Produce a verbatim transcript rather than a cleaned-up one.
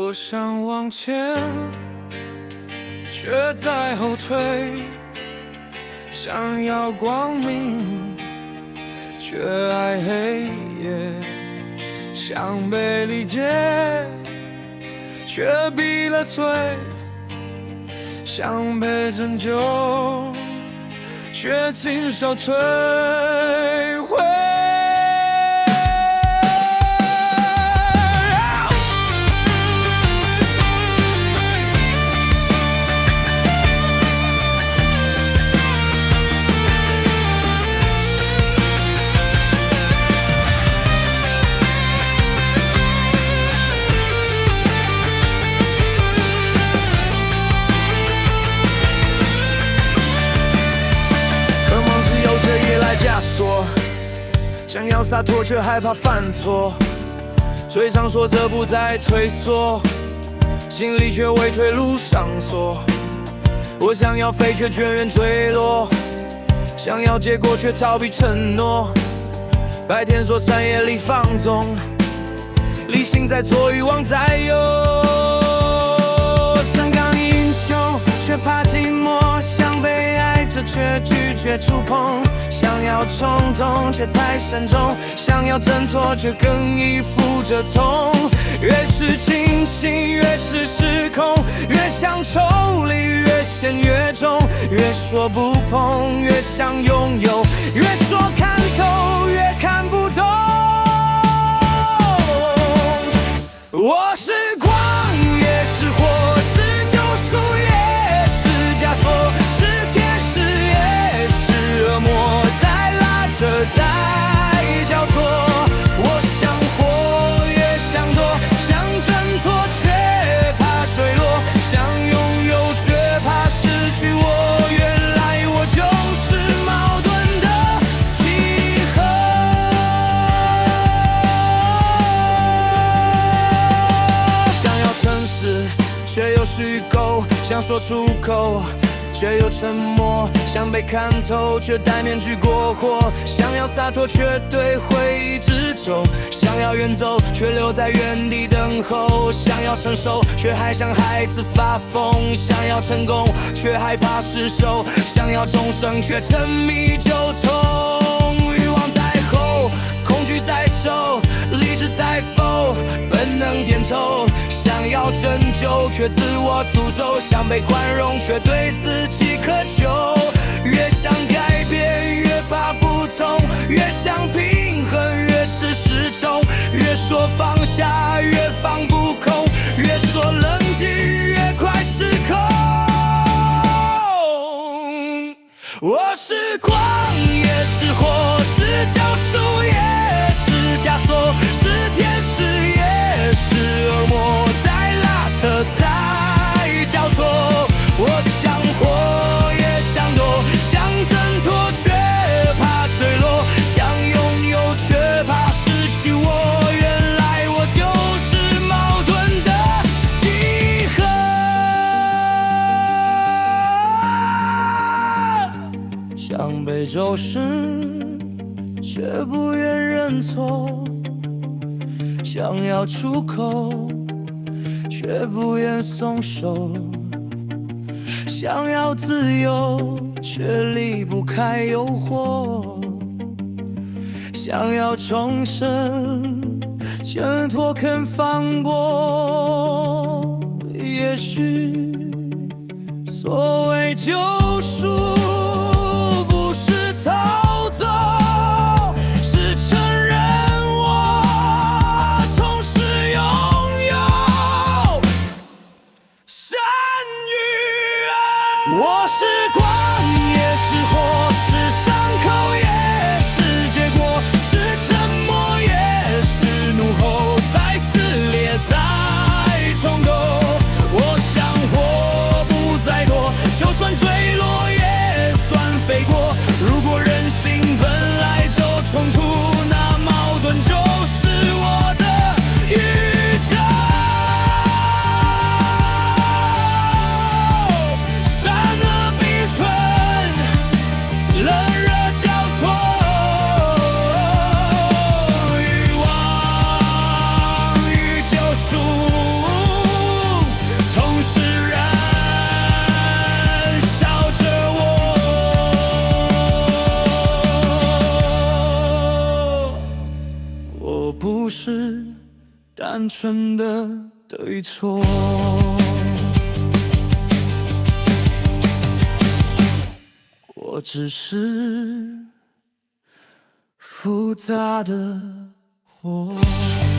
我想往前，却在后退，想要光明，却爱黑夜，想被理解，却闭了嘴，想被拯救，却亲手摧毁。枷锁，想要洒脱却害怕犯错，嘴上说着不再退缩，心里却为退路上锁。我想要飞却眷恋坠落，想要结果却逃避承诺。白天说山夜里放纵，理性在左，欲望在右。想当英雄却怕寂寞，想被爱着却拒绝触碰。想要冲动却太慎重，想要挣脱却更依附着痛。越是清醒越是失控，越想抽离越陷越重，越说不碰越想拥有，越说看透越看不懂。我是光也是火，是救赎也是枷锁，是天使也是恶魔，在拉扯在交错。我想活也想躲，想挣脱却怕坠落，想拥有却怕失去我。原来我就是矛盾的集合。想要诚实却又虚构，想说出口却又沉默，想被看透却戴面具过火，想要洒脱却对回忆执着，想要远走却留在原地等候，想要成熟却还像孩子发疯，想要成功却害怕失手，想要终生却沉迷就痛。欲望在后，恐惧在手，理智在否，本能点头。想要拯救却自我诅咒，想被宽容却对自己苛求。越想改变越怕不同，越想平衡越是失重，越说放下越放不空，越说冷静越快失控。我是光也是火，是救赎也是枷锁，是天使也是恶魔，在拉扯在交错。我想活也想躲，想挣脱却怕坠落，想拥有却怕失去我。原来我就是矛盾的集合。想被周视却不愿认错，想要出口却不愿松手，想要自由却离不开诱惑，想要重生却脱肯放过。也许所谓救赎不是逃走，是承认我同时拥有善与恶。我是光也是火，是伤口也是结果，是沉默也是怒吼，在撕裂在重构。我想活不再躲，就算坠落也单纯的对错。我只是复杂的我。